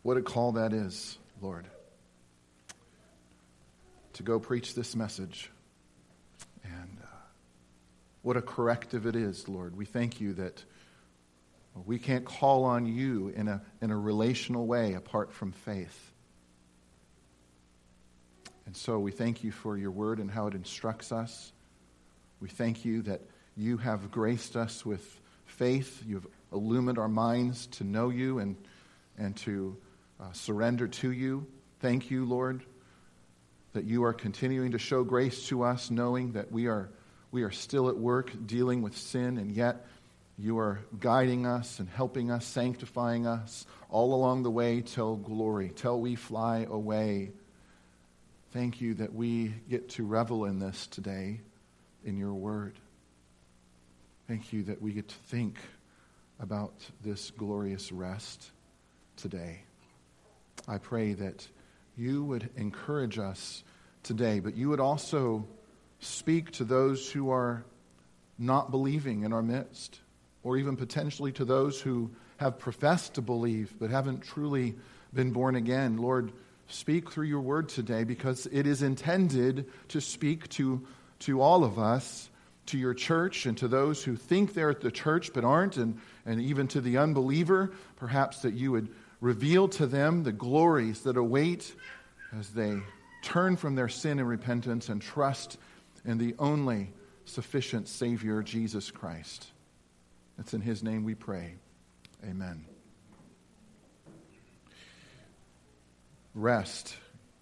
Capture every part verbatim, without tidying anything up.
What a call that is, Lord, to go preach this message. And uh, what a corrective it is, Lord. We thank you that we can't call on you in a, in a relational way apart from faith. And so we thank you for your word and how it instructs us. We thank you that you have graced us with faith. You've illumined our minds to know you and, and to uh, surrender to you. Thank you, Lord, that you are continuing to show grace to us, knowing that we are, we are still at work dealing with sin, and yet you are guiding us and helping us, sanctifying us all along the way till glory, till we fly away. Thank you that we get to revel in this today in your word. Thank you that we get to think about this glorious rest today. I pray that you would encourage us today, but you would also speak to those who are not believing in our midst, or even potentially to those who have professed to believe but haven't truly been born again. Lord, speak through your word today, because it is intended to speak to, to all of us, to your church and to those who think they're at the church but aren't, and, and even to the unbeliever, perhaps that you would reveal to them the glories that await as they turn from their sin and repentance and trust in the only sufficient Savior, Jesus Christ. It's in his name we pray. Amen. Rest.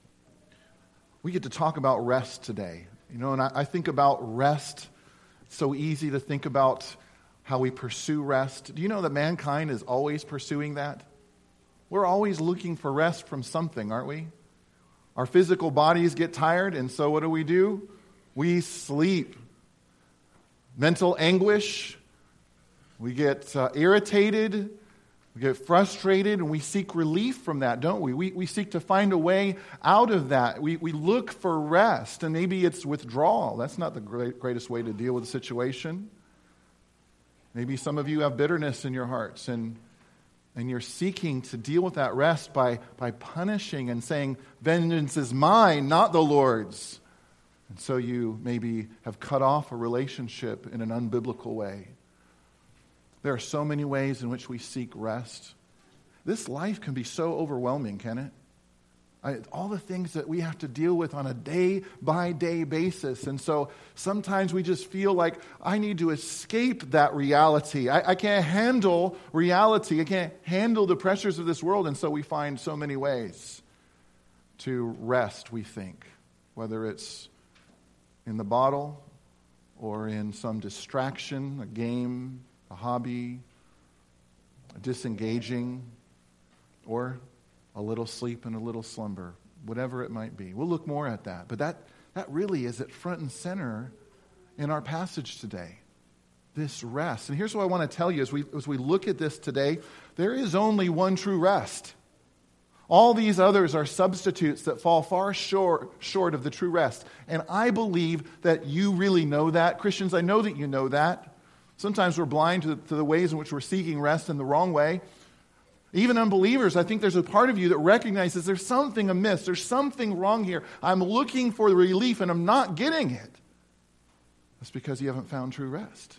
We get to talk about rest today. You know, and I, I think about rest. It's so easy to think about how we pursue rest. Do you know that mankind is always pursuing that? We're always looking for rest from something, aren't we? Our physical bodies get tired, and so what do we do? We sleep. Mental anguish. We get uh, irritated. We get frustrated, and we seek relief from that, don't we? We, we seek to find a way out of that. We, we look for rest, and maybe it's withdrawal. That's not the great, greatest way to deal with a situation. Maybe some of you have bitterness in your hearts, and And you're seeking to deal with that rest by, by punishing and saying, vengeance is mine, not the Lord's. And so you maybe have cut off a relationship in an unbiblical way. There are so many ways in which we seek rest. This life can be so overwhelming, can it? I, all the things that we have to deal with on a day-by-day basis. And so sometimes we just feel like I need to escape that reality. I, I can't handle reality. I can't handle the pressures of this world. And so we find so many ways to rest, we think. Whether it's in the bottle or in some distraction, a game, a hobby, disengaging, or a little sleep and a little slumber, whatever it might be. We'll look more at that. But that, that really is at front and center in our passage today, this rest. And here's what I want to tell you as we, as we look at this today. There is only one true rest. All these others are substitutes that fall far short, short of the true rest. And I believe that you really know that. Christians, I know that you know that. Sometimes we're blind to, to the ways in which we're seeking rest in the wrong way. Even unbelievers, I think there's a part of you that recognizes there's something amiss. There's something wrong here. I'm looking for the relief and I'm not getting it. That's because you haven't found true rest.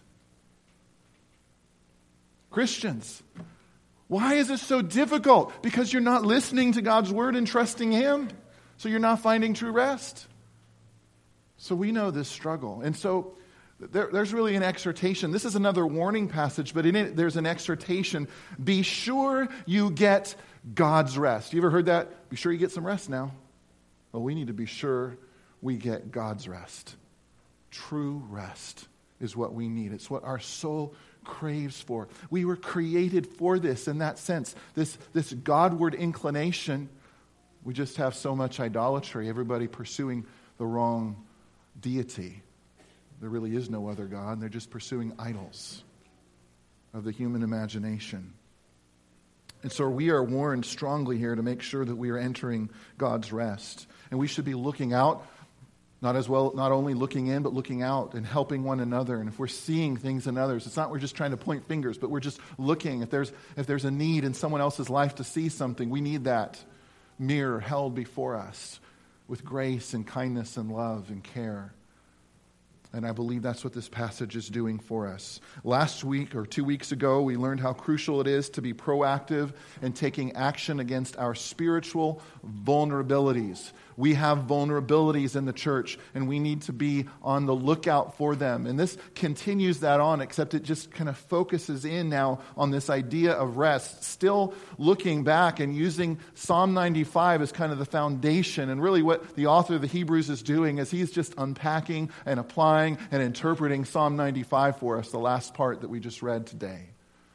Christians, why is this so difficult? Because you're not listening to God's word and trusting him. So you're not finding true rest. So we know this struggle. And so There, there's really an exhortation. This is another warning passage, but in it, there's an exhortation. Be sure you get God's rest. You ever heard that? Be sure you get some rest now. Well, we need to be sure we get God's rest. True rest is what we need. It's what our soul craves for. We were created for this in that sense. This, this Godward inclination. We just have so much idolatry. Everybody pursuing the wrong deity. There really is no other God. They're just pursuing idols of the human imagination. And so we are warned strongly here to make sure that we are entering God's rest. And we should be looking out Not as well, not only looking in, but looking out and helping one another. And if we're seeing things in others, it's not we're just trying to point fingers, but we're just looking. If there's if there's a need in someone else's life to see something, we need that mirror held before us with grace and kindness and love and care. And I believe that's what this passage is doing for us. Last week or two weeks ago, we learned how crucial it is to be proactive in taking action against our spiritual vulnerabilities. We have vulnerabilities in the church, and we need to be on the lookout for them. And this continues that on, except it just kind of focuses in now on this idea of rest, still looking back and using Psalm ninety-five as kind of the foundation. And really what the author of the Hebrews is doing is he's just unpacking and applying and interpreting Psalm ninety-five for us, the last part that we just read today.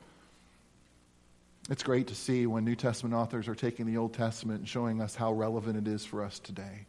It's great to see when New Testament authors are taking the Old Testament and showing us how relevant it is for us today.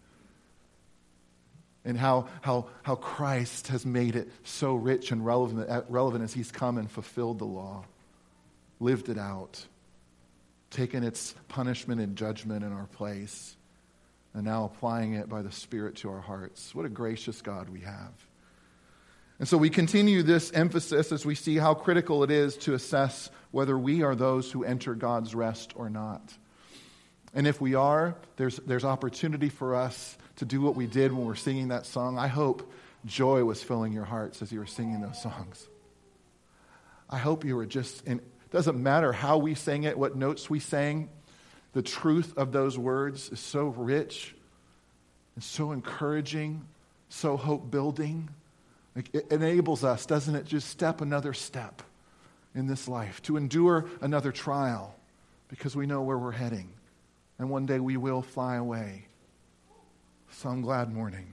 And how how how Christ has made it so rich and relevant, relevant as he's come and fulfilled the law, lived it out, taken its punishment and judgment in our place, and now applying it by the Spirit to our hearts. What a gracious God we have. And so we continue this emphasis as we see how critical it is to assess whether we are those who enter God's rest or not. And if we are, there's there's opportunity for us to do what we did when we were singing that song. I hope joy was filling your hearts as you were singing those songs. I hope you were just, and it doesn't matter how we sang it, what notes we sang, the truth of those words is so rich and so encouraging, so hope-building. It enables us, doesn't it, just step another step in this life, to endure another trial, because we know where we're heading. And one day we will fly away. Some glad morning.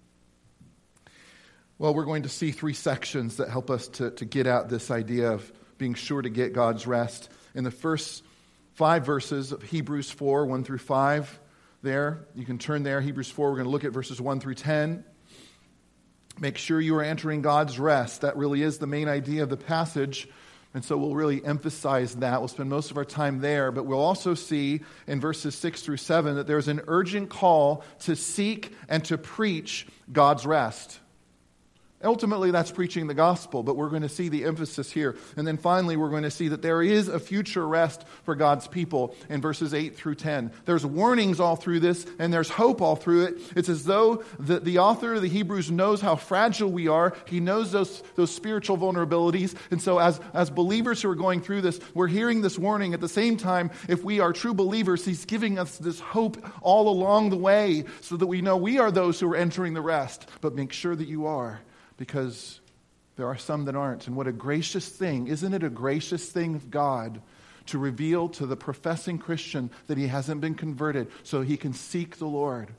Well, we're going to see three sections that help us to, to get at this idea of being sure to get God's rest. In the first five verses of Hebrews four, one through five, there, you can turn there, Hebrews four, we're going to look at verses one through ten. Make sure you are entering God's rest. That really is the main idea of the passage. And so we'll really emphasize that. We'll spend most of our time there. But we'll also see in verses six through seven that there's an urgent call to seek and to preach God's rest. Ultimately, that's preaching the gospel, but we're going to see the emphasis here. And then finally, we're going to see that there is a future rest for God's people in verses eight through ten. There's warnings all through this, and there's hope all through it. It's as though the, the author of the Hebrews knows how fragile we are. He knows those, those spiritual vulnerabilities. And so as, as believers who are going through this, we're hearing this warning. At the same time, if we are true believers, he's giving us this hope all along the way so that we know we are those who are entering the rest. But make sure that you are, because there are some that aren't. And what a gracious thing. Isn't it a gracious thing of God to reveal to the professing Christian that he hasn't been converted so he can seek the Lord?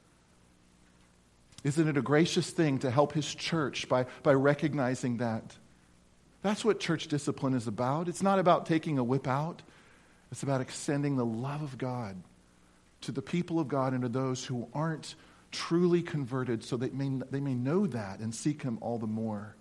Isn't it a gracious thing to help his church by, by recognizing that? That's what church discipline is about. It's not about taking a whip out. It's about extending the love of God to the people of God and to those who aren't truly converted, so that they may, they may know that and seek him all the more.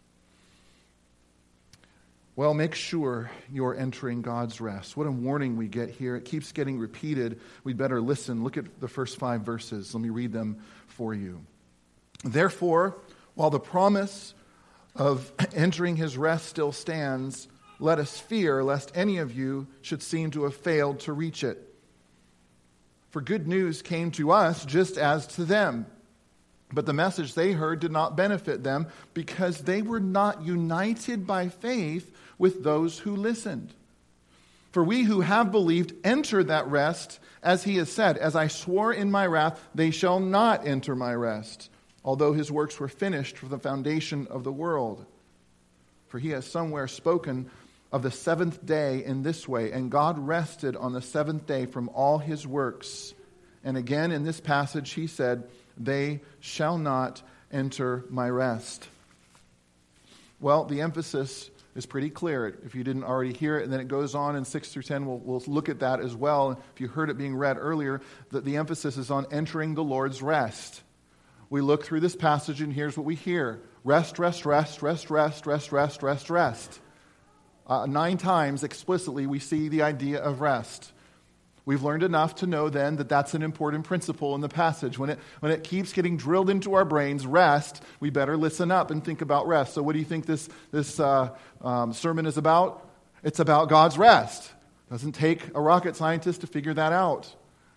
Well, make sure you're entering God's rest. What a warning we get here. It keeps getting repeated. We'd better listen. Look at the first five verses. Let me read them for you. Therefore, while the promise of entering his rest still stands, let us fear lest any of you should seem to have failed to reach it. For good news came to us just as to them. But the message they heard did not benefit them because they were not united by faith with those who listened. For we who have believed enter that rest, as he has said, as I swore in my wrath, they shall not enter my rest, although his works were finished from the foundation of the world. For he has somewhere spoken of the seventh day in this way, and God rested on the seventh day from all his works. And again in this passage he said, they shall not enter my rest. Well, the emphasis is pretty clear. If you didn't already hear it, and then it goes on in six through ten, we'll, we'll look at that as well. If you heard it being read earlier, that the emphasis is on entering the Lord's rest. We look through this passage and here's what we hear. Rest, rest, rest, rest, rest, rest, rest, rest, rest. Uh, nine times explicitly we see the idea of rest. We've learned enough to know then that that's an important principle in the passage. When it, when it keeps getting drilled into our brains, rest, we better listen up and think about rest. So what do you think this, this uh, um, sermon is about? It's about God's rest. Doesn't take a rocket scientist to figure that out.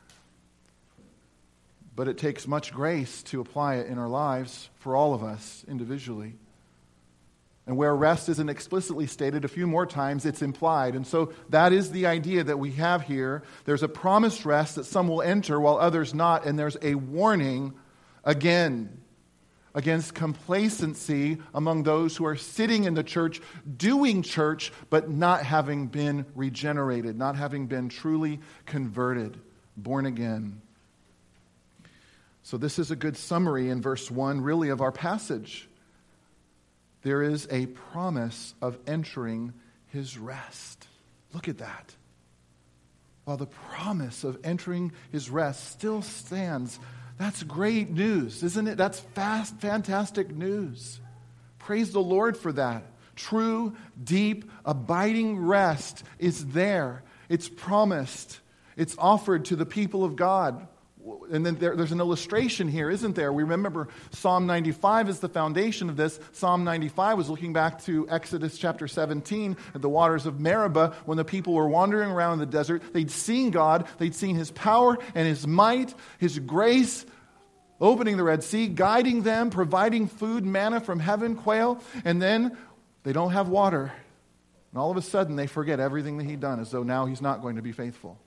But it takes much grace to apply it in our lives for all of us individually. And where rest isn't explicitly stated, a few more times it's implied. And so that is the idea that we have here. There's a promised rest that some will enter while others not. And there's a warning again against complacency among those who are sitting in the church, doing church, but not having been regenerated, not having been truly converted, born again. So this is a good summary in verse one, really, of our passage. There is a promise of entering his rest. Look at that. While the promise of entering his rest still stands, that's great news, isn't it? That's fast, fantastic news. Praise the Lord for that. True, deep, abiding rest is there. It's promised. It's offered to the people of God. And then there, there's an illustration here, isn't there? We remember Psalm ninety-five is the foundation of this. Psalm ninety-five was looking back to Exodus chapter seventeen at the waters of Meribah when the people were wandering around in the desert. They'd seen God. They'd seen his power and his might, his grace, opening the Red Sea, guiding them, providing food, manna from heaven, quail. And then they don't have water. And all of a sudden they forget everything that he'd done as though now he's not going to be faithful.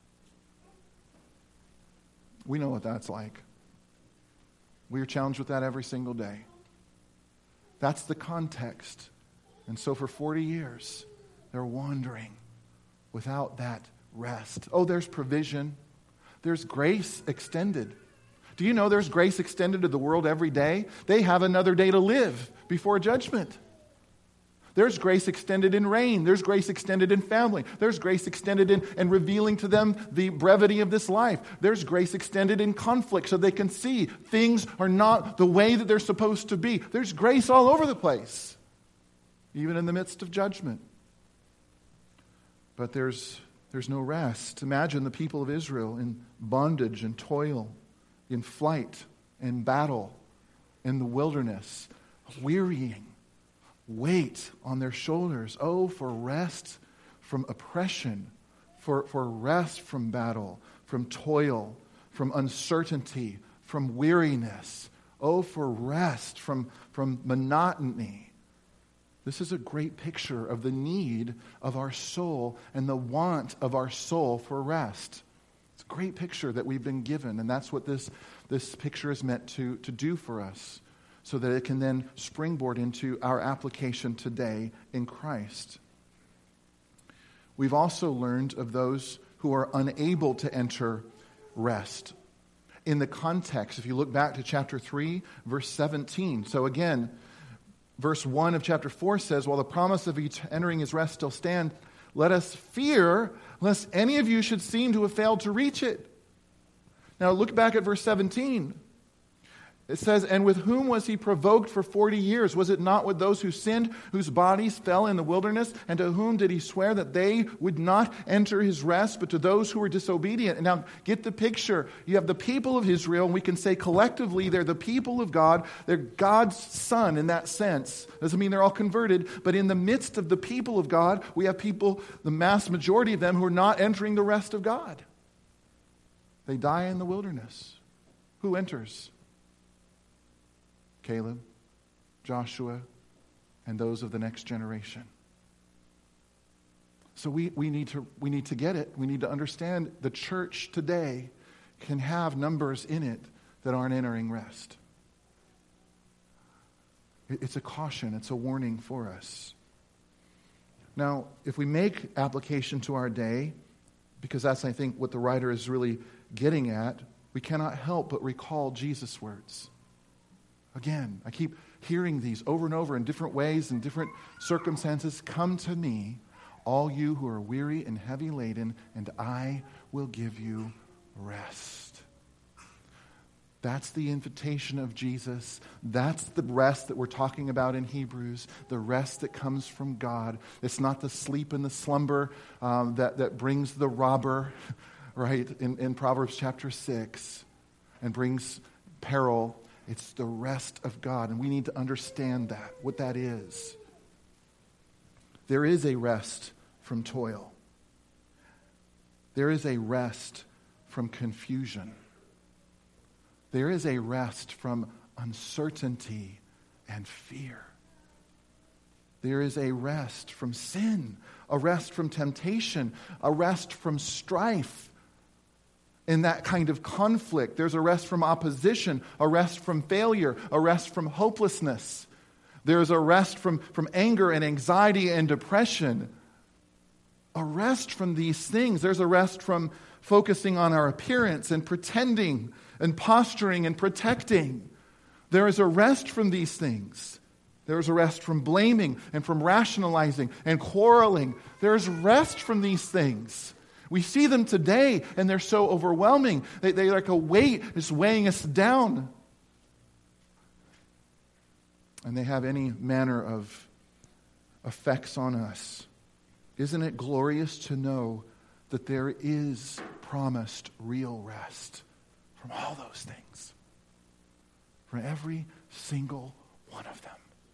We know what that's like. We are challenged with that every single day. That's the context. And so for forty years, they're wandering without that rest. Oh, there's provision. There's grace extended. Do you know there's grace extended to the world every day? They have another day to live before judgment. There's grace extended in rain. There's grace extended in family. There's grace extended in, in revealing to them the brevity of this life. There's grace extended in conflict so they can see things are not the way that they're supposed to be. There's grace all over the place, even in the midst of judgment. But there's, there's no rest. Imagine the people of Israel in bondage and toil, in flight, in battle, in the wilderness, wearying. Weight on their shoulders. Oh, for rest from oppression, for, for rest from battle, from toil, from uncertainty, from weariness. Oh, for rest from, from monotony. This is a great picture of the need of our soul and the want of our soul for rest. It's a great picture that we've been given, and that's what this, this picture is meant to, to do for us, so that it can then springboard into our application today in Christ. We've also learned of those who are unable to enter rest. In the context, if you look back to chapter three, verse seventeen. So again, verse one of chapter four says, while the promise of entering his rest still stands, let us fear lest any of you should seem to have failed to reach it. Now look back at verse seventeen. It says, and with whom was he provoked for forty years? Was it not with those who sinned, whose bodies fell in the wilderness? And to whom did he swear that they would not enter his rest, but to those who were disobedient? And now get the picture. You have the people of Israel, and we can say collectively they're the people of God. They're God's son in that sense. Doesn't mean they're all converted, but in the midst of the people of God, we have people, the mass majority of them, who are not entering the rest of God. They die in the wilderness. Who enters? Caleb, Joshua, and those of the next generation. So we, we, need to, we need to get it. We need to understand the church today can have numbers in it that aren't entering rest. It's a caution. It's a warning for us. Now, if we make application to our day, because that's, I think, what the writer is really getting at, we cannot help but recall Jesus' words. Again, I keep hearing these over and over in different ways, in different circumstances. Come to me, all you who are weary and heavy laden, and I will give you rest. That's the invitation of Jesus. That's the rest that we're talking about in Hebrews, the rest that comes from God. It's not the sleep and the slumber um, that, that brings the robber right, in, in Proverbs chapter six and brings peril. It's the rest of God, and we need to understand that, what that is. There is a rest from toil. There is a rest from confusion. There is a rest from uncertainty and fear. There is a rest from sin, a rest from temptation, a rest from strife. In that kind of conflict, there's a rest from opposition, a rest from failure, a rest from hopelessness. There's a rest from, from anger and anxiety and depression. A rest from these things. There's a rest from focusing on our appearance and pretending and posturing and protecting. There is a rest from these things. There is a rest from blaming and from rationalizing and quarreling. There is rest from these things. We see them today, and they're so overwhelming. They, they're like a weight just weighing us down. And they have any manner of effects on us. Isn't it glorious to know that there is promised real rest from all those things? From every single one of them.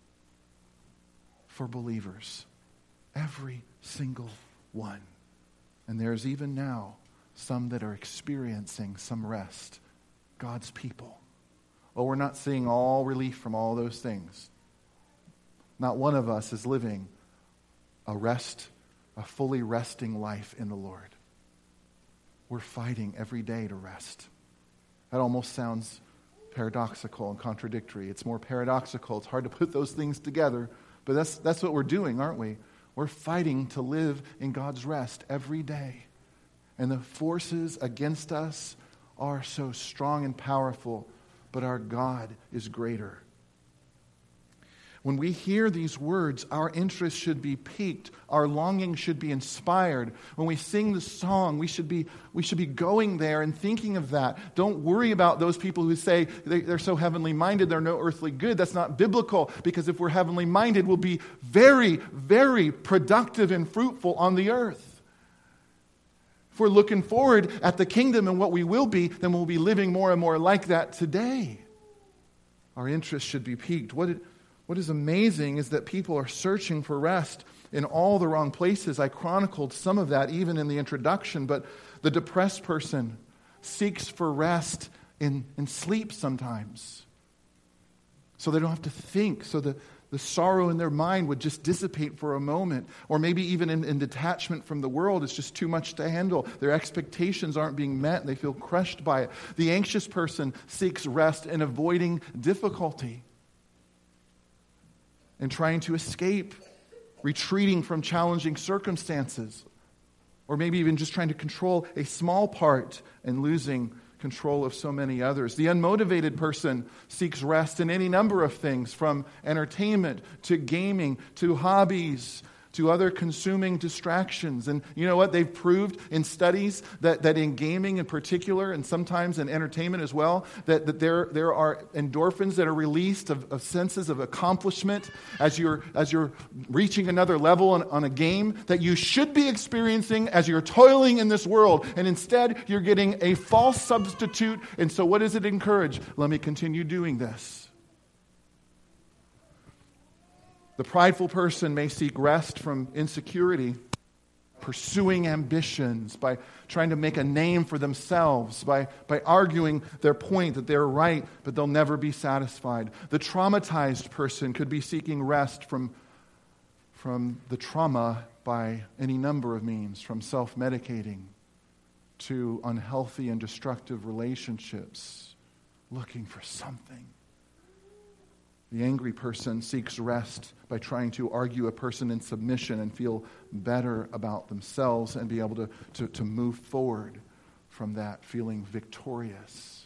For believers. Every single one. And there's even now some that are experiencing some rest. God's people. Oh, we're not seeing all relief from all those things. Not one of us is living a rest, a fully resting life in the Lord. We're fighting every day to rest. That almost sounds paradoxical and contradictory. It's more paradoxical. It's hard to put those things together. But that's that's what we're doing, aren't we? We're fighting to live in God's rest every day. And the forces against us are so strong and powerful, but our God is greater. When we hear these words, our interest should be piqued. Our longing should be inspired. When we sing the song, we should be we should be going there and thinking of that. Don't worry about those people who say they, they're so heavenly minded, they're no earthly good. That's not biblical, because if we're heavenly minded, we'll be very, very productive and fruitful on the earth. If we're looking forward at the kingdom and what we will be, then we'll be living more and more like that today. Our interest should be piqued. What did What is amazing is that people are searching for rest in all the wrong places. I chronicled some of that even in the introduction, but the depressed person seeks for rest in, in sleep sometimes. So they don't have to think, so the, the sorrow in their mind would just dissipate for a moment. Or maybe even in, in detachment from the world, it's just too much to handle. Their expectations aren't being met and they feel crushed by it. The anxious person seeks rest in avoiding difficulty and trying to escape, retreating from challenging circumstances, or maybe even just trying to control a small part and losing control of so many others. The unmotivated person seeks rest in any number of things, from entertainment to gaming to hobbies to other consuming distractions. And you know what? They've proved in studies that, that in gaming in particular, and sometimes in entertainment as well, that, that there, there are endorphins that are released of, of senses of accomplishment as you're, as you're reaching another level on, on a game that you should be experiencing as you're toiling in this world. And instead, you're getting a false substitute. And so what does it encourage? Let me continue doing this. The prideful person may seek rest from insecurity, pursuing ambitions, by trying to make a name for themselves, by, by arguing their point that they're right, but they'll never be satisfied. The traumatized person could be seeking rest from, from the trauma by any number of means, from self-medicating to unhealthy and destructive relationships, looking for something. The angry person seeks rest by trying to argue a person in submission and feel better about themselves and be able to, to, to move forward from that feeling victorious.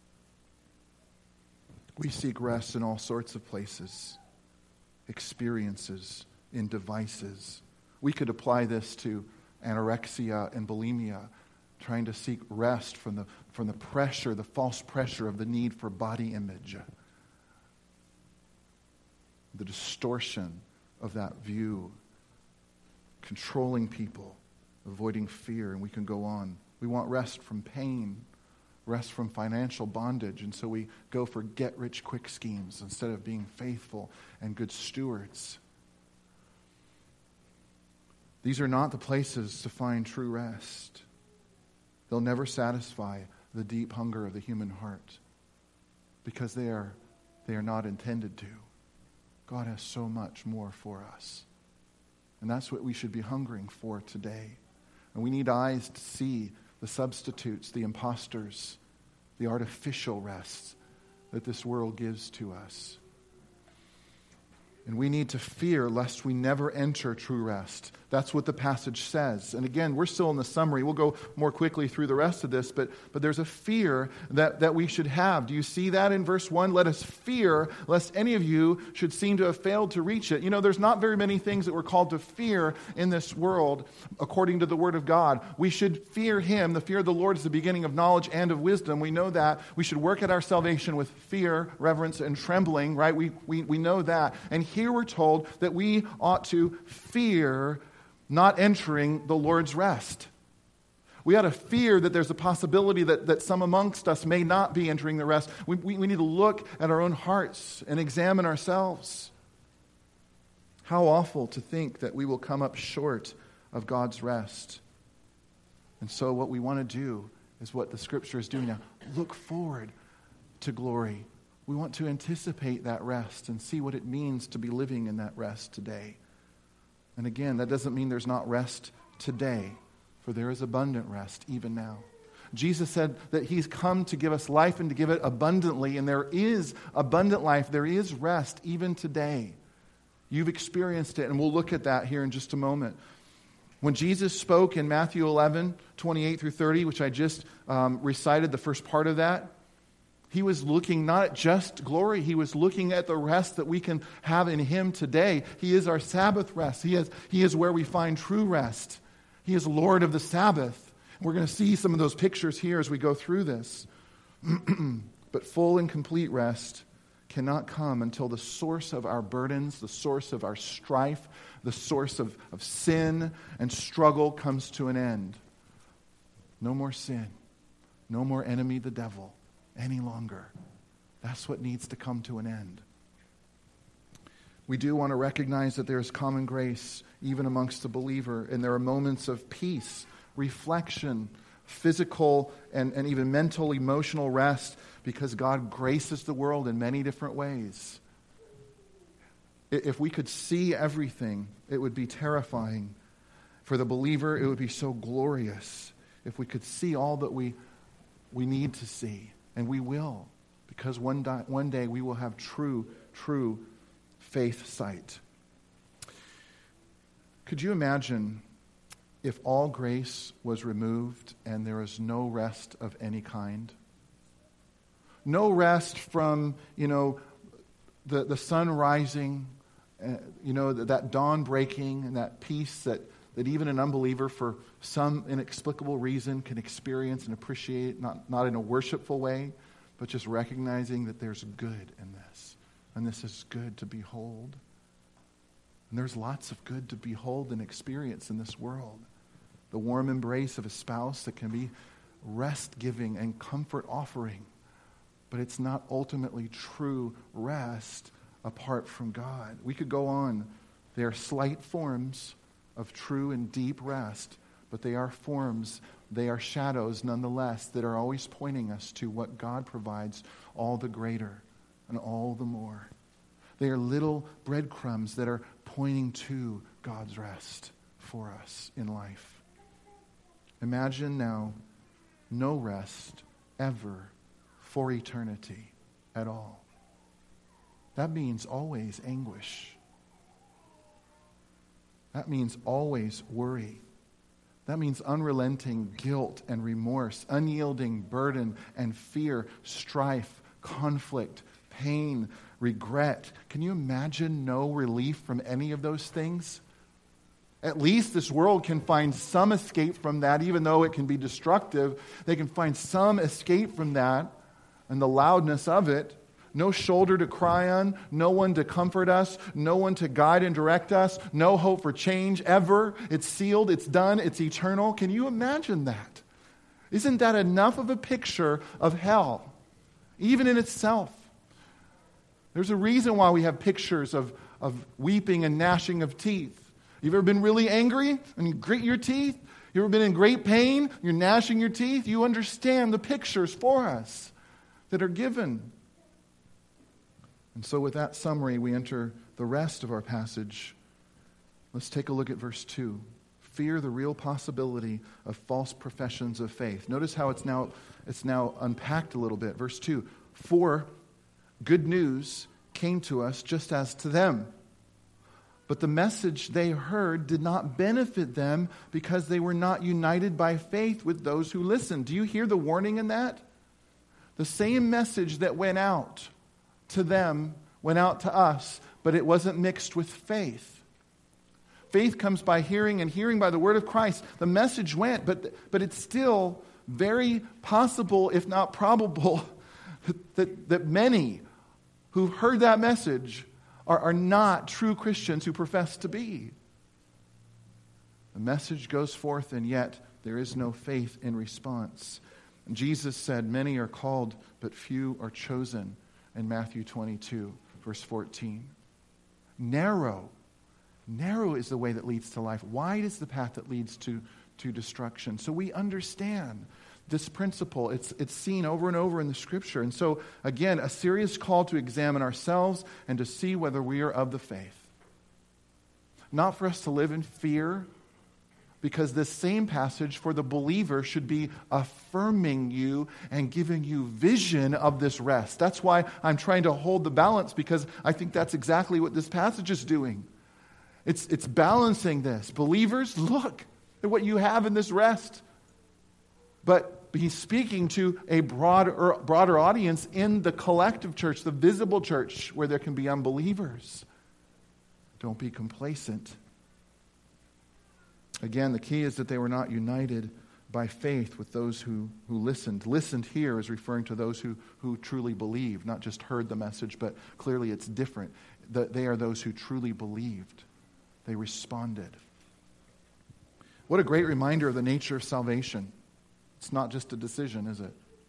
We seek rest in all sorts of places, experiences, in devices. We could apply this to anorexia and bulimia, trying to seek rest from the, from the pressure, the false pressure of the need for body image. The distortion of that view, controlling people, avoiding fear, and we can go on. We want rest from pain, rest from financial bondage, and so we go for get-rich-quick schemes instead of being faithful and good stewards. These are not the places to find true rest. They'll never satisfy the deep hunger of the human heart because they are, they are not intended to. God has so much more for us. And that's what we should be hungering for today. And we need eyes to see the substitutes, the imposters, the artificial rests that this world gives to us. And we need to fear lest we never enter true rest. That's what the passage says. And again, we're still in the summary. We'll go more quickly through the rest of this, but, but there's a fear that, that we should have. Do you see that in verse one? Let us fear lest any of you should seem to have failed to reach it. You know, there's not very many things that we're called to fear in this world according to the Word of God. We should fear Him. The fear of the Lord is the beginning of knowledge and of wisdom. We know that. We should work at our salvation with fear, reverence, and trembling, right? We, we, we know that. And here we're told that we ought to fear not entering the Lord's rest. We ought to fear that there's a possibility that, that some amongst us may not be entering the rest. We, we, we need to look at our own hearts and examine ourselves. How awful to think that we will come up short of God's rest. And so what we want to do is what the Scripture is doing now. Look forward to glory. We want to anticipate that rest and see what it means to be living in that rest today. And again, that doesn't mean there's not rest today, for there is abundant rest even now. Jesus said that He's come to give us life and to give it abundantly, and there is abundant life. There is rest even today. You've experienced it, and we'll look at that here in just a moment. When Jesus spoke in Matthew eleven, twenty-eight through thirty, which I just um, recited the first part of that, He was looking not at just glory, He was looking at the rest that we can have in Him today. He is our Sabbath rest. He is, he is where we find true rest. He is Lord of the Sabbath. We're going to see some of those pictures here as we go through this. But full and complete rest cannot come until the source of our burdens, the source of our strife, the source of, of sin and struggle comes to an end. No more sin. No more enemy, the devil, any longer. That's what needs to come to an end. We do want to recognize that there is common grace even amongst the believer, and there are moments of peace, reflection, physical and, and even mental, emotional rest because God graces the world in many different ways. If we could see everything, it would be terrifying. For the believer, it would be so glorious if we could see all that we, we need to see. And we will, because one, di- one day we will have true, true faith sight. Could you imagine if all grace was removed and there is no rest of any kind? No rest from, you know, the, the sun rising, uh, you know, that, that dawn breaking and that peace that, that even an unbeliever for some inexplicable reason can experience and appreciate, not, not in a worshipful way, but just recognizing that there's good in this. And this is good to behold. And there's lots of good to behold and experience in this world. The warm embrace of a spouse that can be rest-giving and comfort-offering. But it's not ultimately true rest apart from God. We could go on. They are slight forms of true and deep rest, but they are forms, they are shadows nonetheless that are always pointing us to what God provides all the greater and all the more. They are little breadcrumbs that are pointing to God's rest for us in life. Imagine now no rest ever for eternity at all. That means always anguish. That means always worry. That means unrelenting guilt and remorse, unyielding burden and fear, strife, conflict, pain, regret. Can you imagine no relief from any of those things? At least this world can find some escape from that, even though it can be destructive. They can find some escape from that and the loudness of it. No shoulder to cry on, no one to comfort us, no one to guide and direct us, no hope for change ever. It's sealed, it's done, it's eternal. Can you imagine that? Isn't that enough of a picture of hell, even in itself? There's a reason why we have pictures of, of weeping and gnashing of teeth. You've ever been really angry and you grit your teeth? You ever been in great pain? You're gnashing your teeth? You understand the pictures for us that are given. And so with that summary, we enter the rest of our passage. Let's take a look at verse two. Fear the real possibility of false professions of faith. Notice how it's now, it's now unpacked a little bit. Verse two. For good news came to us just as to them. But the message they heard did not benefit them because they were not united by faith with those who listened. Do you hear the warning in that? The same message that went out to them went out to us, but it wasn't mixed with faith. Faith comes by hearing, and hearing by the word of Christ. The message went, but, but it's still very possible, if not probable, that, that many who've heard that message are, are not true Christians who profess to be. The message goes forth, and yet there is no faith in response. And Jesus said, many are called, but few are chosen, in Matthew twenty-two, verse fourteen. Narrow. Narrow is the way that leads to life. Wide is the path that leads to, to destruction. So we understand this principle. It's, it's seen over and over in the Scripture. And so, again, a serious call to examine ourselves and to see whether we are of the faith. Not for us to live in fear, because this same passage for the believer should be affirming you and giving you vision of this rest. That's why I'm trying to hold the balance, because I think that's exactly what this passage is doing. It's, it's balancing this. Believers, look at what you have in this rest. But he's speaking to a broader, broader audience in the collective church, the visible church, where there can be unbelievers. Don't be complacent. Again, the key is that they were not united by faith with those who, who listened. Listened here is referring to those who, who truly believed, not just heard the message, but clearly it's different. The, they are those who truly believed. They responded. What a great reminder of the nature of salvation. It's not just a decision, is it?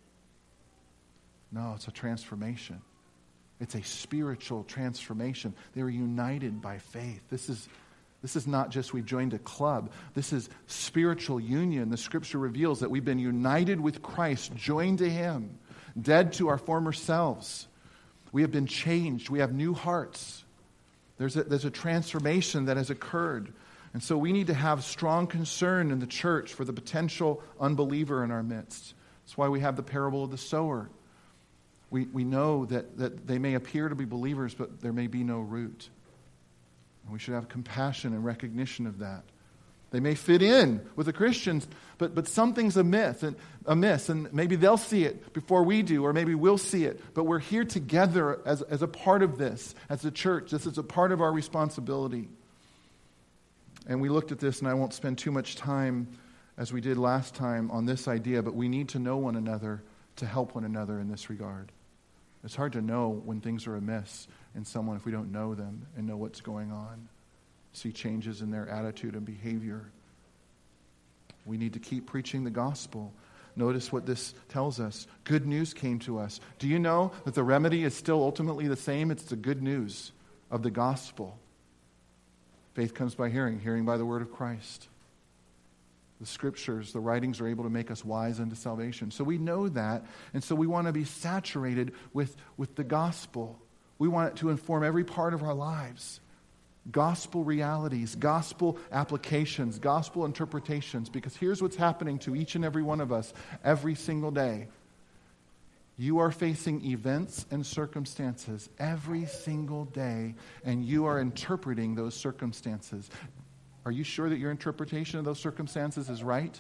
No, it's a transformation. It's a spiritual transformation. They were united by faith. This is, this is not just we've joined a club. This is spiritual union. The Scripture reveals that we've been united with Christ, joined to Him, dead to our former selves. We have been changed. We have new hearts. There's a, there's a transformation that has occurred. And so we need to have strong concern in the church for the potential unbeliever in our midst. That's why we have the parable of the sower. We, we know that, that they may appear to be believers, but there may be no root. And we should have compassion and recognition of that. They may fit in with the Christians, but, but something's amiss and, amiss, and maybe they'll see it before we do, or maybe we'll see it. But we're here together as, as a part of this, as a church. This is a part of our responsibility. And we looked at this, and I won't spend too much time as we did last time on this idea, but we need to know one another to help one another in this regard. It's hard to know when things are amiss in someone if we don't know them and know what's going on. See changes in their attitude and behavior. We need to keep preaching the gospel. Notice what this tells us. Good news came to us. Do you know that the remedy is still ultimately the same? It's the good news of the gospel. Faith comes by hearing, hearing by the word of Christ. The Scriptures, the writings are able to make us wise unto salvation. So we know that, and so we want to be saturated with, with the gospel. We want it to inform every part of our lives. Gospel realities, gospel applications, gospel interpretations, because here's what's happening to each and every one of us every single day. You are facing events and circumstances every single day, and you are interpreting those circumstances. Are you sure that your interpretation of those circumstances is right?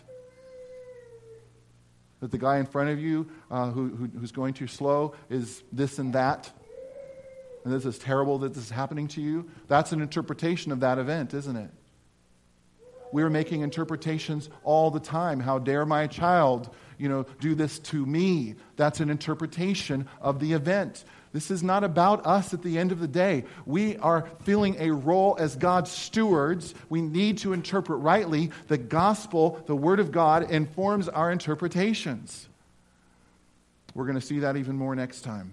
That the guy in front of you uh, who, who, who's going too slow is this and that? And this is terrible that this is happening to you? That's an interpretation of that event, isn't it? We're making interpretations all the time. How dare my child, you know, do this to me? That's an interpretation of the event. This is not about us at the end of the day. We are filling a role as God's stewards. We need to interpret rightly. The gospel, the Word of God, informs our interpretations. We're going to see that even more next time.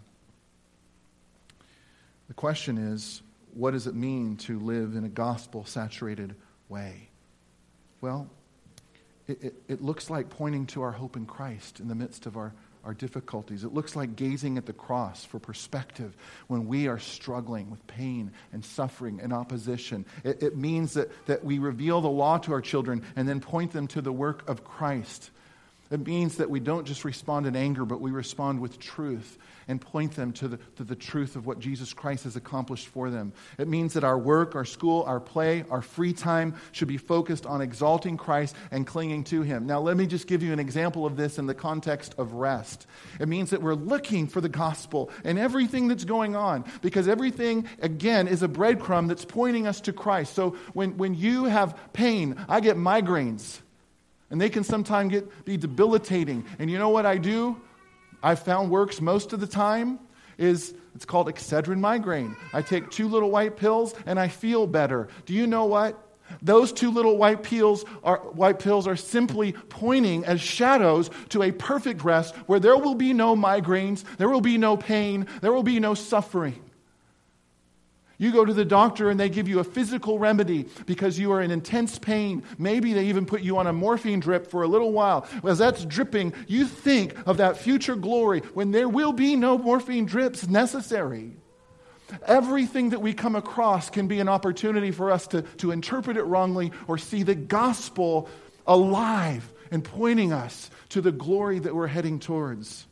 The question is, what does it mean to live in a gospel-saturated way? Well, it, it, it looks like pointing to our hope in Christ in the midst of our, our difficulties. It looks like gazing at the cross for perspective when we are struggling with pain and suffering and opposition. It, it means that, that we reveal the law to our children and then point them to the work of Christ. It means that we don't just respond in anger, but we respond with truth and point them to the, to the truth of what Jesus Christ has accomplished for them. It means that our work, our school, our play, our free time should be focused on exalting Christ and clinging to Him. Now, let me just give you an example of this in the context of rest. It means that we're looking for the gospel in everything that's going on, because everything, again, is a breadcrumb that's pointing us to Christ. So when, when you have pain, I get migraines, and they can sometimes get be debilitating. And you know what I do? I've found works most of the time is, it's called Excedrin migraine. I take two little white pills and I feel better. Do you know what? Those two little white pills are white pills are simply pointing as shadows to a perfect rest where there will be no migraines, there will be no pain, there will be no suffering. You go to the doctor and they give you a physical remedy because you are in intense pain. Maybe they even put you on a morphine drip for a little while. As that's dripping, you think of that future glory when there will be no morphine drips necessary. Everything that we come across can be an opportunity for us to, to interpret it wrongly or see the gospel alive and pointing us to the glory that we're heading towards.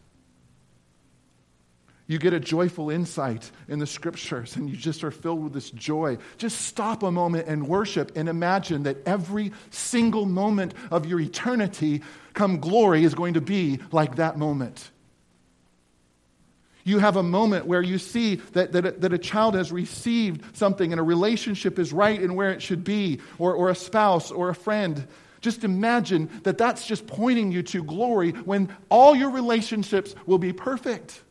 You get a joyful insight in the Scriptures and you just are filled with this joy. Just stop a moment and worship and imagine that every single moment of your eternity come glory is going to be like that moment. You have a moment where you see that, that, a, that a child has received something and a relationship is right and where it should be, or, or a spouse or a friend. Just imagine that that's just pointing you to glory when all your relationships will be perfect.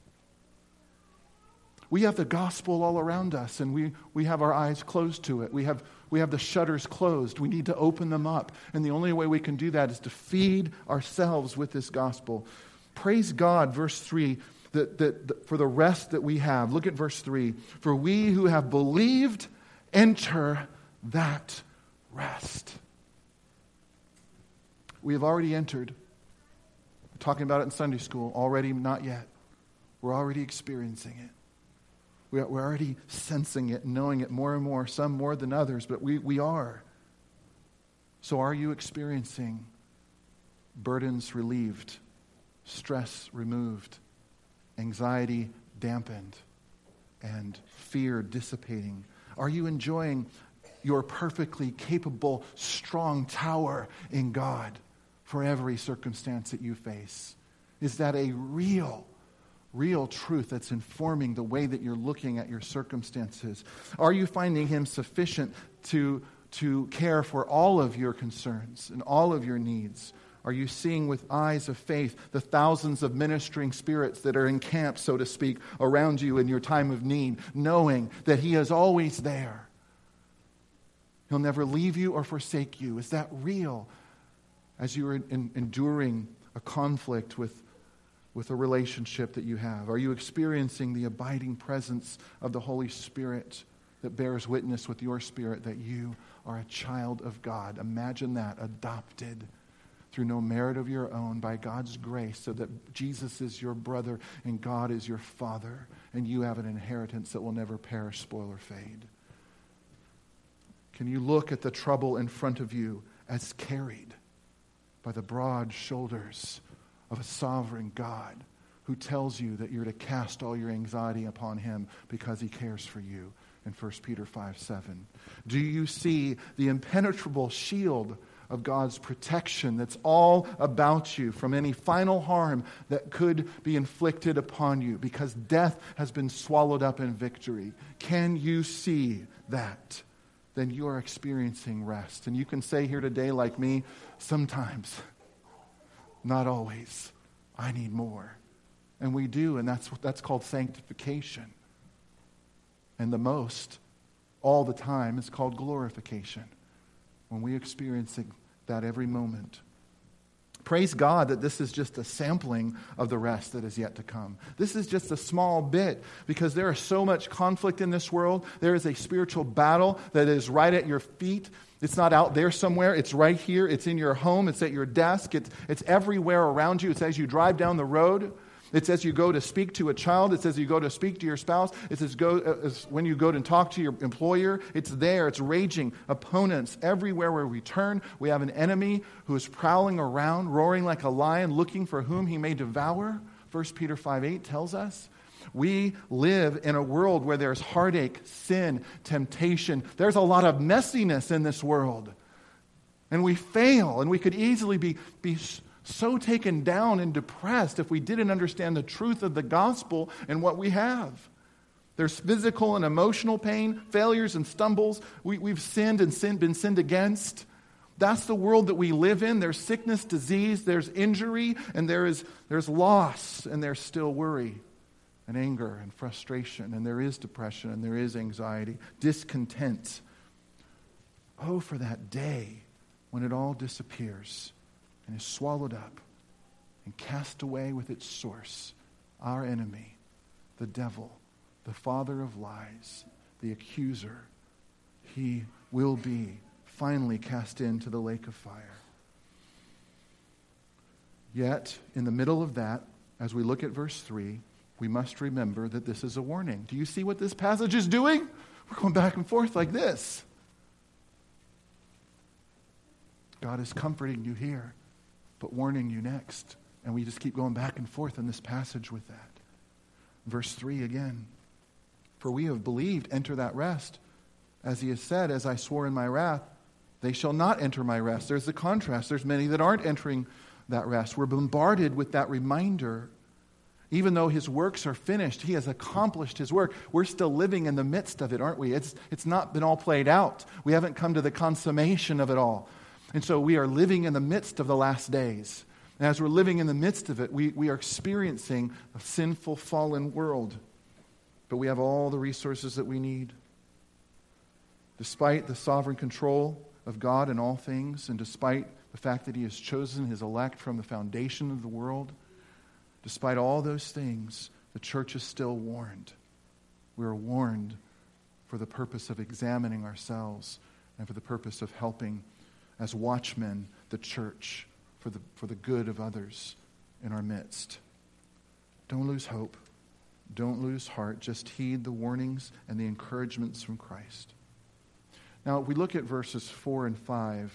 We have the gospel all around us, and we, we have our eyes closed to it. We have, we have the shutters closed. We need to open them up. And the only way we can do that is to feed ourselves with this gospel. Praise God, verse three, that, that, that for the rest that we have. Look at verse three. For we who have believed enter that rest. We have already entered. We're talking about it in Sunday school. Already, not yet. We're already experiencing it. We're already sensing it, knowing it more and more, some more than others, but we, we are. So are you experiencing burdens relieved, stress removed, anxiety dampened, and fear dissipating? Are you enjoying your perfectly capable, strong tower in God for every circumstance that you face? Is that a real Real truth that's informing the way that you're looking at your circumstances? Are you finding Him sufficient to, to care for all of your concerns and all of your needs? Are you seeing with eyes of faith the thousands of ministering spirits that are encamped, so to speak, around you in your time of need, knowing that He is always there? He'll never leave you or forsake you. Is that real as you are in, enduring a conflict with with a relationship that you have? Are you experiencing the abiding presence of the Holy Spirit that bears witness with your spirit that you are a child of God? Imagine that, adopted through no merit of your own by God's grace, so that Jesus is your brother and God is your Father, and you have an inheritance that will never perish, spoil, or fade. Can you look at the trouble in front of you as carried by the broad shoulders of a sovereign God who tells you that you're to cast all your anxiety upon Him because He cares for you in First Peter five seven? Do you see the impenetrable shield of God's protection that's all about you from any final harm that could be inflicted upon you because death has been swallowed up in victory? Can you see that? then you are experiencing rest. And you can say here today, like me, sometimes, not always, I need more. And we do, and that's that's called sanctification. And the most, all the time, is called glorification, when we experience that every moment. Praise God that this is just a sampling of the rest that is yet to come. This is just a small bit, because there is so much conflict in this world. There is a spiritual battle that is right at your feet. It's not out there somewhere. It's right here. It's in your home. It's at your desk. It's, it's everywhere around you. It's as you drive down the road. It's as you go to speak to a child. It's as you go to speak to your spouse. It's as, go, as when you go to talk to your employer. It's there. It's raging. Opponents everywhere where we turn. We have an enemy who is prowling around, roaring like a lion, looking for whom he may devour. First Peter five eight tells us. We live in a world where there's heartache, sin, temptation. There's a lot of messiness in this world. And we fail, and we could easily be, be so taken down and depressed if we didn't understand the truth of the gospel and what we have. There's physical and emotional pain, failures and stumbles. We, we've sinned and sinned, been sinned against. That's the world that we live in. There's sickness, disease, there's injury, and there is there's loss, and there's still worry and anger and frustration, and there is depression, and there is anxiety, discontent. Oh, for that day when it all disappears and is swallowed up and cast away with its source, our enemy, the devil, the father of lies, the accuser. He will be finally cast into the lake of fire. Yet, in the middle of that, as we look at verse three, we must remember that this is a warning. Do you see what this passage is doing? We're going back and forth like this. God is comforting you here, but warning you next. And we just keep going back and forth in this passage with that. Verse three again. For we have believed, enter that rest. As he has said, as I swore in my wrath, they shall not enter my rest. There's the contrast. There's many that aren't entering that rest. We're bombarded with that reminder. Even though his works are finished, he has accomplished his work. We're still living in the midst of it, aren't we? It's, it's not been all played out. We haven't come to the consummation of it all. And so we are living in the midst of the last days. And as we're living in the midst of it, we, we are experiencing a sinful, fallen world. But we have all the resources that we need. Despite the sovereign control of God in all things, and despite the fact that he has chosen his elect from the foundation of the world, despite all those things, the church is still warned. We are warned for the purpose of examining ourselves and for the purpose of helping as watchmen the church for the, for the good of others in our midst. Don't lose hope. Don't lose heart. Just heed the warnings and the encouragements from Christ. Now, if we look at verses four and five,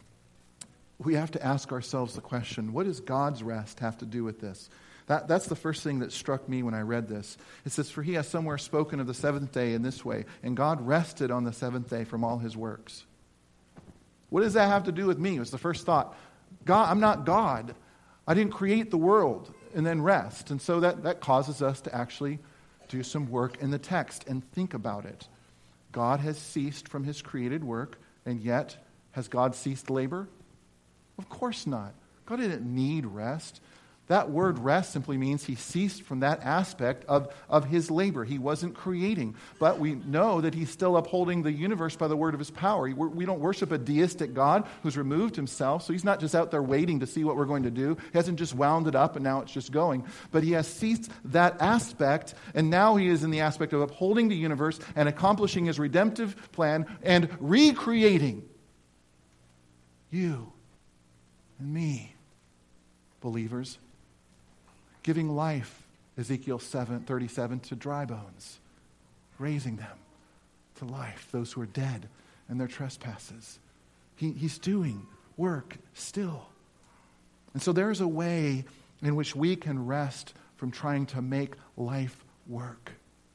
we have to ask ourselves the question, what does God's rest have to do with this? That, that's the first thing that struck me when I read this. It says, for he has somewhere spoken of the seventh day in this way, and God rested on the seventh day from all his works. What does that have to do with me? It was the first thought. God, I'm not God. I didn't create the world and then rest. And so that, that causes us to actually do some work in the text and think about it. God has ceased from his created work, and yet, has God ceased labor? Of course not. God didn't need rest. That word rest simply means he ceased from that aspect of, of his labor. He wasn't creating. But we know that he's still upholding the universe by the word of his power. We don't worship a deistic God who's removed himself. So he's not just out there waiting to see what we're going to do. He hasn't just wound it up and now it's just going. But he has ceased that aspect. And now he is in the aspect of upholding the universe and accomplishing his redemptive plan and recreating you and me, believers. Giving life, Ezekiel seven thirty-seven, to dry bones, raising them to life, those who are dead and their trespasses. He, he's doing work still. And so there's a way in which we can rest from trying to make life work.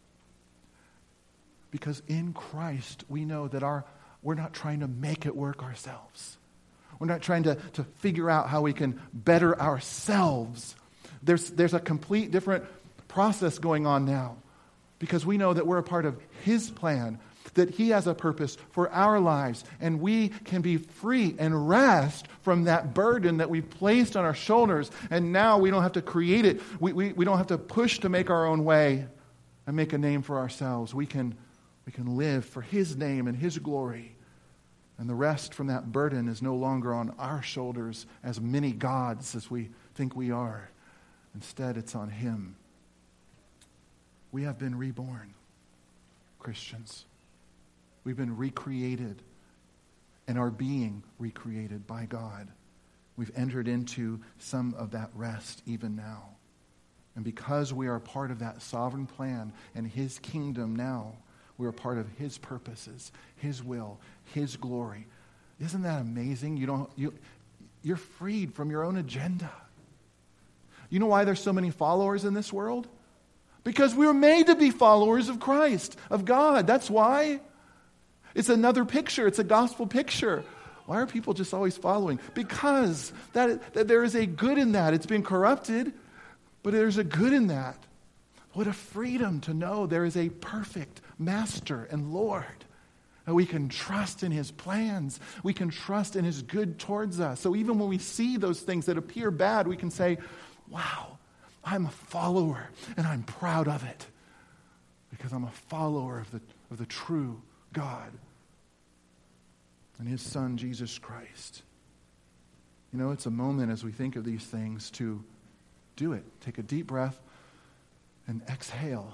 Because in Christ, we know that our we're not trying to make it work ourselves. We're not trying to, to figure out how we can better ourselves. There's, there's a complete different process going on now because we know that we're a part of his plan that he has a purpose for our lives, and we can be free and rest from that burden that we've placed on our shoulders, and now we don't have to create it. We, we, we don't have to push to make our own way and make a name for ourselves. We can, we can live for his name and his glory. And the rest from that burden is no longer on our shoulders as many gods as we think we are. Instead, it's on him. We have been reborn, Christians. We've been recreated and are being recreated by God. We've entered into some of that rest even now. And because we are part of that sovereign plan and his kingdom now, we are part of his purposes, his will, his glory. Isn't that amazing? You don't, you, you're freed from your own agenda. You know why there's so many followers in this world? Because we were made to be followers of Christ, of God. That's why. It's another picture. It's a gospel picture. Why are people just always following? Because that, that there is a good in that. It's been corrupted, but there's a good in that. What a freedom to know there is a perfect Master and Lord. And we can trust in his plans. We can trust in his good towards us. So even when we see those things that appear bad, we can say, wow, I'm a follower and I'm proud of it because I'm a follower of the, of the true God and his Son, Jesus Christ. You know, it's a moment as we think of these things to do it. Take a deep breath and exhale.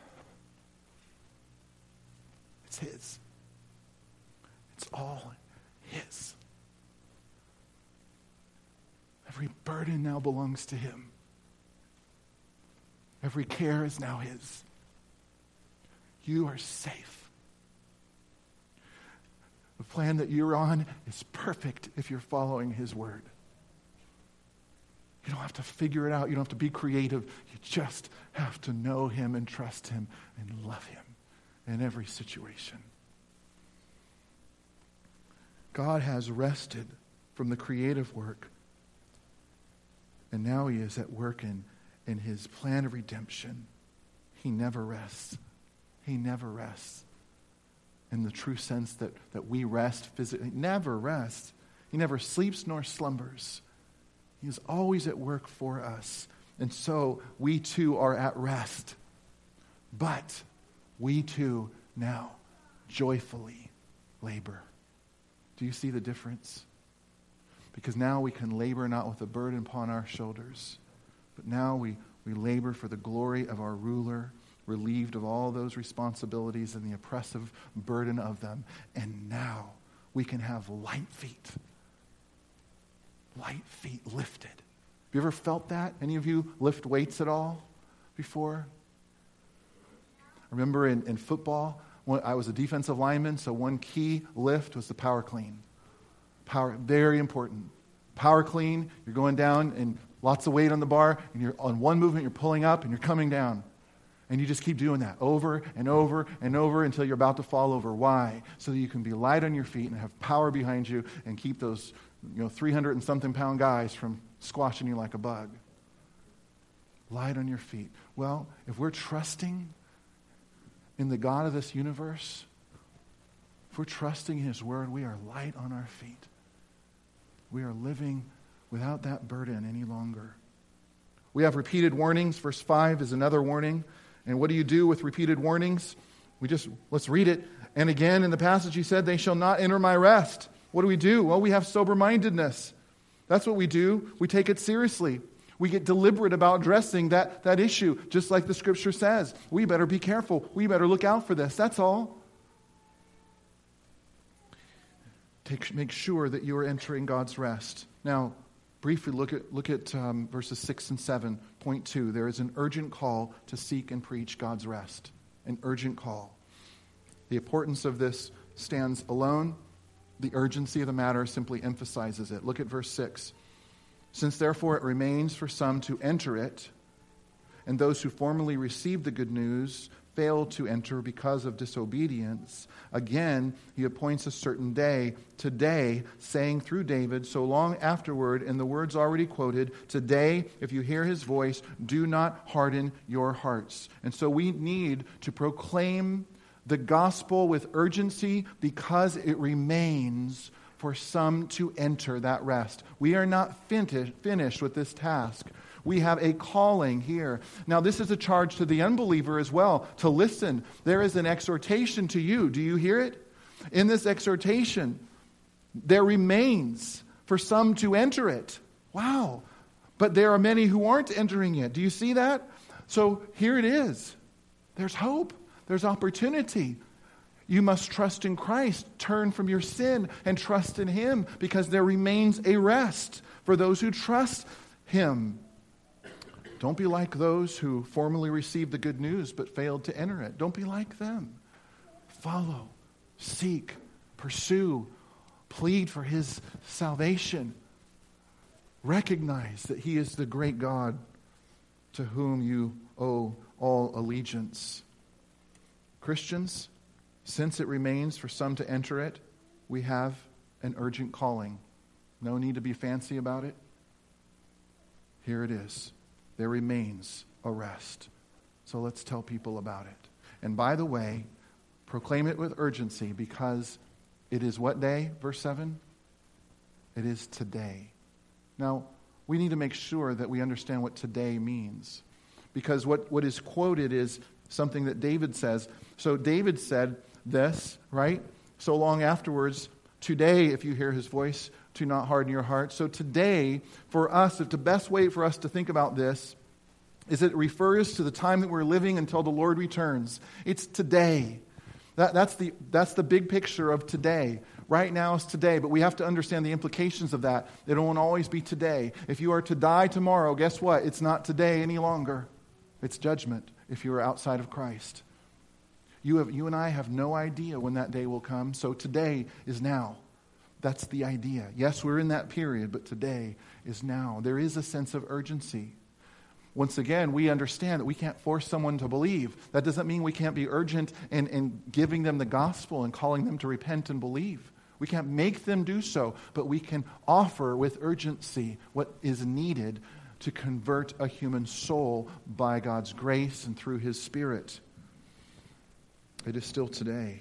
It's his. It's all his. Every burden now belongs to him. Every care is now his. You are safe. The plan that you're on is perfect if you're following his word. You don't have to figure it out. You don't have to be creative. You just have to know him and trust him and love him in every situation. God has rested from the creative work, and now he is at work in, in his plan of redemption. He never rests. He never rests in the true sense that, that we rest physically. He never rests. He never sleeps nor slumbers. He is always at work for us. And so we too are at rest. But we too now joyfully labor. Do you see the difference? Because now we can labor not with a burden upon our shoulders, but now we, we labor for the glory of our ruler, relieved of all those responsibilities and the oppressive burden of them. And now we can have light feet. Light feet lifted. Have you ever felt that? Any of you lift weights at all before? I remember in, in football, when I was a defensive lineman, so one key lift was the power clean. Power, very important. Power clean, you're going down and lots of weight on the bar, and you're on one movement, you're pulling up and you're coming down. And you just keep doing that over and over and over until you're about to fall over. Why? So that you can be light on your feet and have power behind you and keep those, you know, three hundred and something pound guys from squashing you like a bug. Light on your feet. Well, if we're trusting in the God of this universe, if we're trusting in his word, we are light on our feet. We are living without that burden any longer. We have repeated warnings. Verse five is another warning. And what do you do with repeated warnings? We just, let's read it. And again, in the passage he said, they shall not enter my rest. What do we do? Well, we have sober-mindedness. That's what we do. We take it seriously. We get deliberate about addressing that, that issue, just like the scripture says. We better be careful. We better look out for this. That's all. Take, make sure that you are entering God's rest. Now, briefly look at, look at um, verses six and seven. Point two, there is an urgent call to seek and preach God's rest. An urgent call. The importance of this stands alone. The urgency of the matter simply emphasizes it. Look at verse six. Since therefore it remains for some to enter it, and those who formerly received the good news failed to enter because of disobedience, again he appoints a certain day, today, saying through David, so long afterward, in the words already quoted, today, if you hear his voice, do not harden your hearts. And so we need to proclaim the gospel with urgency because it remains for some to enter that rest. We are not fin- finished with this task. We have a calling here. Now, this is a charge to the unbeliever as well, to listen. There is an exhortation to you. Do you hear it? In this exhortation, there remains for some to enter it. Wow. But there are many who aren't entering it. Do you see that? So here it is. There's hope. There's opportunity. You must trust in Christ. Turn from your sin and trust in Him, because there remains a rest for those who trust Him. Don't be like those who formerly received the good news but failed to enter it. Don't be like them. Follow, seek, pursue, plead for His salvation. Recognize that He is the great God to whom you owe all allegiance. Christians, since it remains for some to enter it, we have an urgent calling. No need to be fancy about it. Here it is. There remains a rest. So let's tell people about it. And by the way, proclaim it with urgency, because it is what day? Verse seven? It is today. Now, we need to make sure that we understand what today means, because what, what is quoted is something that David says. So David said this, right? So long afterwards, today, if you hear His voice, do not harden your heart. So today, for us, if the best way for us to think about this is it refers to the time that we're living until the Lord returns. It's today. That, that's the that's the big picture of today. Right now is today, but we have to understand the implications of that. It won't always be today. If you are to die tomorrow, guess what? It's not today any longer. It's judgment if you are outside of Christ. You have you and I have no idea when that day will come, so today is now. That's the idea. Yes, we're in that period, but today is now. There is a sense of urgency. Once again, we understand that we can't force someone to believe. That doesn't mean we can't be urgent in, in giving them the gospel and calling them to repent and believe. We can't make them do so, but we can offer with urgency what is needed to convert a human soul by God's grace and through His Spirit. It is still today.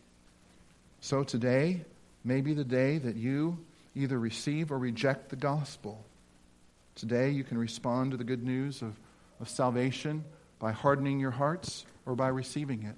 So today may be the day that you either receive or reject the gospel. Today you can respond to the good news of, of salvation by hardening your hearts or by receiving it.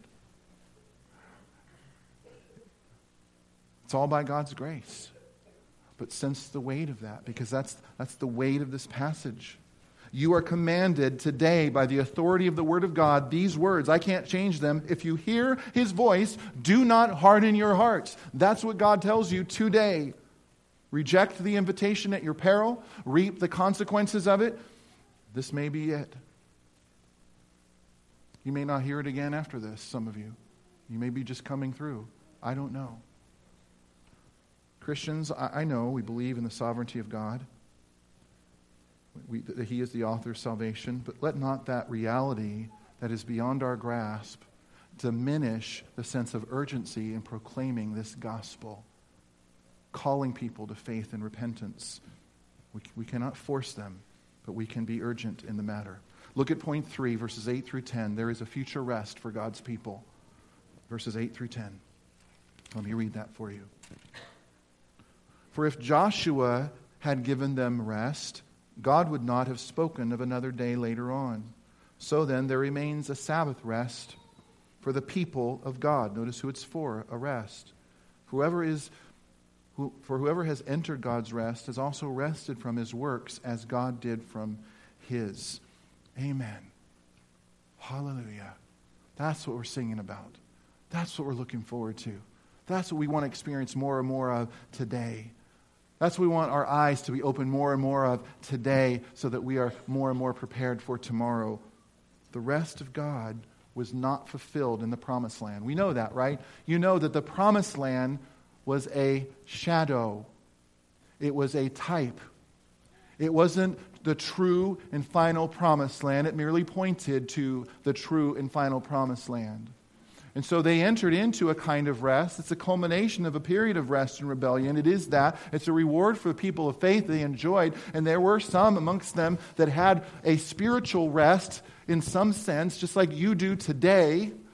It's all by God's grace. But sense the weight of that, because that's, that's the weight of this passage. You are commanded today by the authority of the Word of God, these words, I can't change them. If you hear His voice, do not harden your hearts. That's what God tells you today. Reject the invitation at your peril. Reap the consequences of it. This may be it. You may not hear it again after this, some of you. You may be just coming through. I don't know. Christians, I, I know we believe in the sovereignty of God. We, that He is the author of salvation, but let not that reality that is beyond our grasp diminish the sense of urgency in proclaiming this gospel, calling people to faith and repentance. We, we cannot force them, but we can be urgent in the matter. Look at point three, verses eight through ten. There is a future rest for God's people. Verses eight through ten. Let me read that for you. For if Joshua had given them rest, God would not have spoken of another day later on. So then there remains a Sabbath rest for the people of God. Notice who it's for, a rest. Whoever is, who, for whoever has entered God's rest has also rested from his works as God did from His. Amen. Hallelujah. That's what we're singing about. That's what we're looking forward to. That's what we want to experience more and more of today. That's what we want our eyes to be open more and more of today, so that we are more and more prepared for tomorrow. The rest of God was not fulfilled in the promised land. We know that, right? You know that the promised land was a shadow. It was a type. It wasn't the true and final promised land. It merely pointed to the true and final promised land. And so they entered into a kind of rest. It's a culmination of a period of rest and rebellion. It is that. It's a reward for the people of faith they enjoyed. And there were some amongst them that had a spiritual rest in some sense, just like you do today.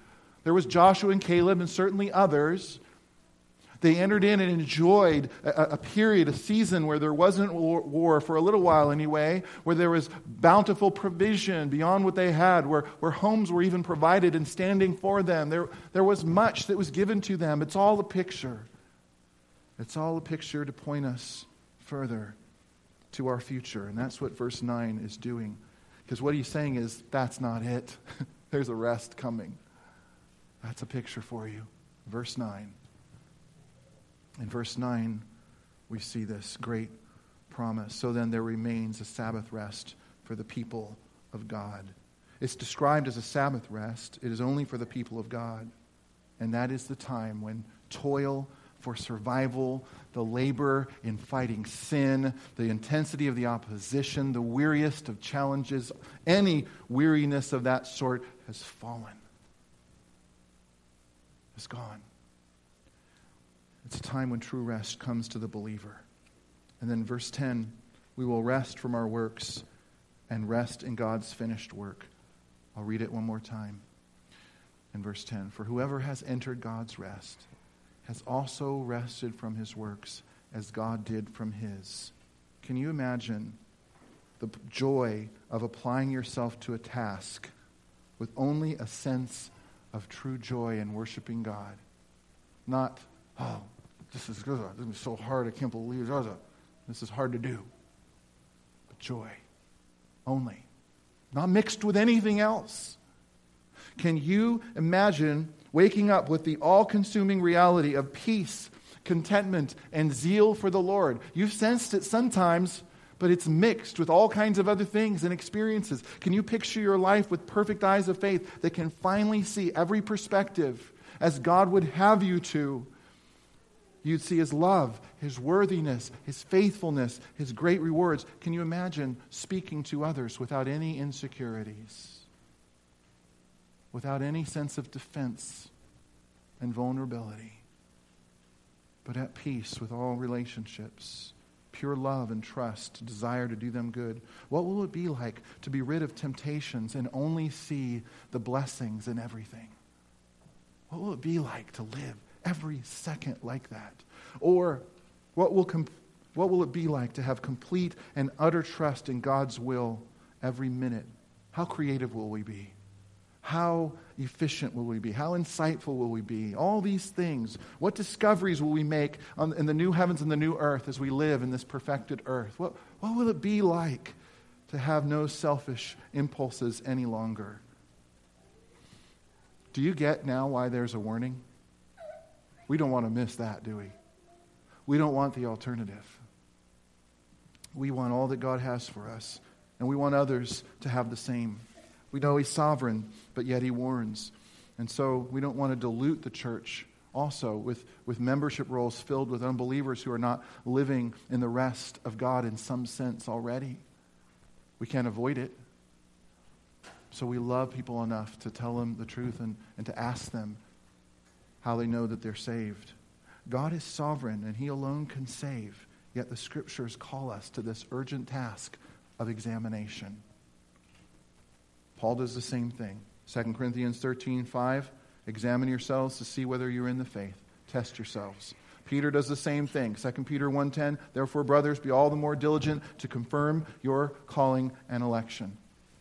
There was Joshua and Caleb and certainly others. They entered in and enjoyed a, a period, a season where there wasn't war for a little while anyway, where there was bountiful provision beyond what they had, where, where homes were even provided and standing for them. There, there was much that was given to them. It's all a picture. It's all a picture to point us further to our future. And that's what verse nine is doing. Because what he's saying is, that's not it. There's a rest coming. That's a picture for you. Verse nine. In verse nine, we see this great promise. So then there remains a Sabbath rest for the people of God. It's described as a Sabbath rest. It is only for the people of God. And that is the time when toil for survival, the labor in fighting sin, the intensity of the opposition, the weariest of challenges, any weariness of that sort has fallen. It's gone. It's a time when true rest comes to the believer. And then verse ten, we will rest from our works and rest in God's finished work. I'll read it one more time. In verse ten, for whoever has entered God's rest has also rested from his works as God did from his. Can you imagine the joy of applying yourself to a task with only a sense of true joy in worshiping God? Not, oh, this is good. This is so hard. I can't believe it. This is hard to do. But joy only. Not mixed with anything else. Can you imagine waking up with the all-consuming reality of peace, contentment, and zeal for the Lord? You've sensed it sometimes, but it's mixed with all kinds of other things and experiences. Can you picture your life with perfect eyes of faith that can finally see every perspective as God would have you to? You'd see His love, His worthiness, His faithfulness, His great rewards. Can you imagine speaking to others without any insecurities? Without any sense of defense and vulnerability? But at peace with all relationships, pure love and trust, desire to do them good. What will it be like to be rid of temptations and only see the blessings in everything? What will it be like to live every second like that? Or what will com- what will it be like to have complete and utter trust in God's will every minute? How creative will we be? How efficient will we be? How insightful will we be? All these things. What discoveries will we make on, in the new heavens and the new earth as we live in this perfected earth? What, what will it be like to have no selfish impulses any longer? Do you get now why there's a warning? We don't want to miss that, do we? We don't want the alternative. We want all that God has for us, and we want others to have the same. We know He's sovereign, but yet He warns. And so we don't want to dilute the church also with, with membership rolls filled with unbelievers who are not living in the rest of God in some sense already. We can't avoid it. So we love people enough to tell them the truth and, and to ask them how they know that they're saved. God is sovereign and He alone can save. Yet the Scriptures call us to this urgent task of examination. Paul does the same thing. Second Corinthians thirteen five, examine yourselves to see whether you're in the faith. Test yourselves. Peter does the same thing. Second Peter one ten, therefore, brothers, be all the more diligent to confirm your calling and election.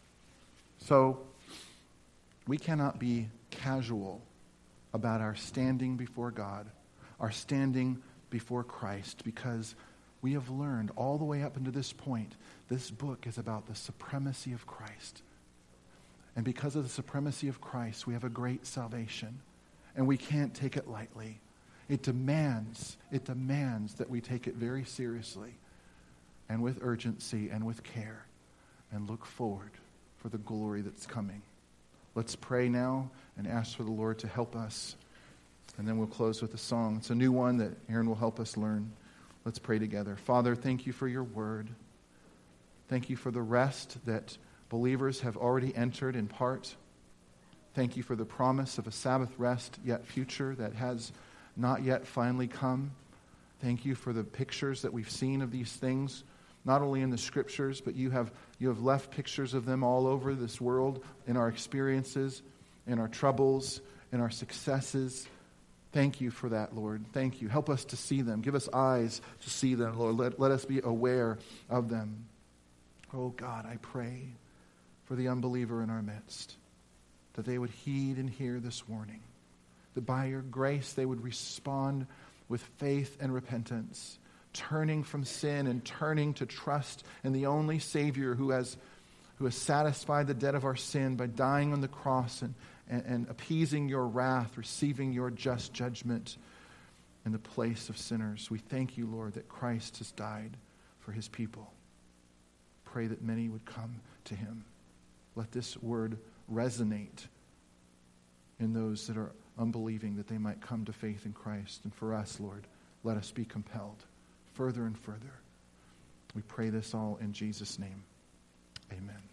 So, we cannot be casual about our standing before God, our standing before Christ, because we have learned all the way up until this point, this book is about the supremacy of Christ. And because of the supremacy of Christ, we have a great salvation. And we can't take it lightly. It demands, it demands that we take it very seriously and with urgency and with care and look forward for the glory that's coming. Let's pray now and ask for the Lord to help us. And then we'll close with a song. It's a new one that Aaron will help us learn. Let's pray together. Father, thank you for your word. Thank you for the rest that believers have already entered in part. Thank you for the promise of a Sabbath rest yet future that has not yet finally come. Thank you for the pictures that we've seen of these things, not only in the Scriptures, but you have you have left pictures of them all over this world in our experiences, in our troubles, in our successes. Thank you for that, Lord. Thank you. Help us to see them. Give us eyes to see them, Lord. Let, let us be aware of them. Oh, God, I pray for the unbeliever in our midst, that they would heed and hear this warning, that by your grace they would respond with faith and repentance, turning from sin and turning to trust in the only Savior who has, who has satisfied the debt of our sin by dying on the cross and, and, and appeasing your wrath, receiving your just judgment in the place of sinners. We thank you, Lord, that Christ has died for his people. Pray that many would come to him. Let this word resonate in those that are unbelieving, that they might come to faith in Christ. And for us, Lord, let us be compelled further and further. We pray this all in Jesus' name. Amen.